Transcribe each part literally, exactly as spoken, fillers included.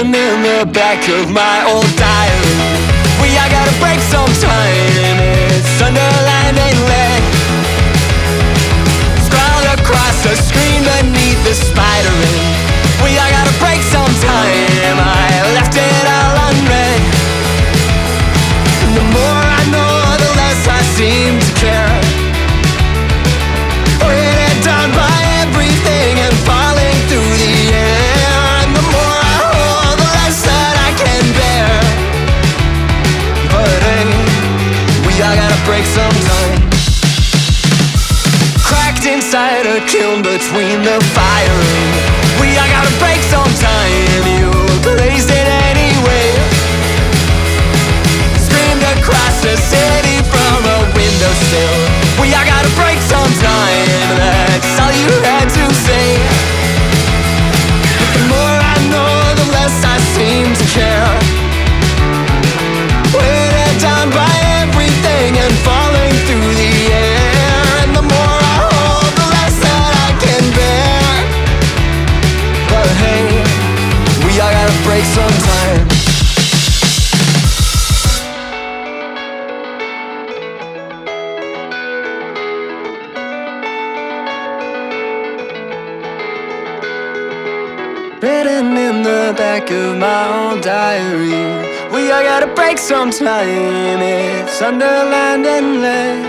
Written in the back of my old diary, we all gotta break sometime. It's underlined and red, scrawled across the screen beneath the spider ring. We all gotta break sometime. I left it all unread. And the more I know, the less I seem to care. Weighted down by everything and falling through the air. And the more I hold, the less that I can bear. But hey, we all gotta break sometime. Cracked inside a kiln between the firing. We all gotta break sometime. You glazed it anyway. Screamed across the city from a windowsill. We all gotta break sometime. That's all you had to say. But the more I know, the less I seem to care. Weighted down by everything and falling through the air. And the more I hold, the less that I can bear. But hey, we all gotta break sometime. Written in the back of my old diary, we all gotta break sometime. It's underlined and red,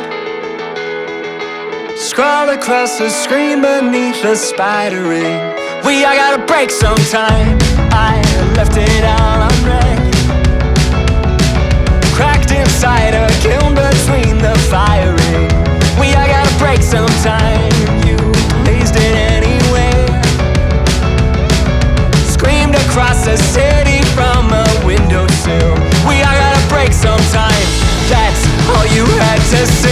scrawled across the screen beneath the spider ring. We all gotta break sometime. I left it all unread, cracked inside a kiln between the firing. We all gotta break sometime. You blazed it anyway. Screamed across the city from a windowsill. We all gotta break sometime. That's all you had to say.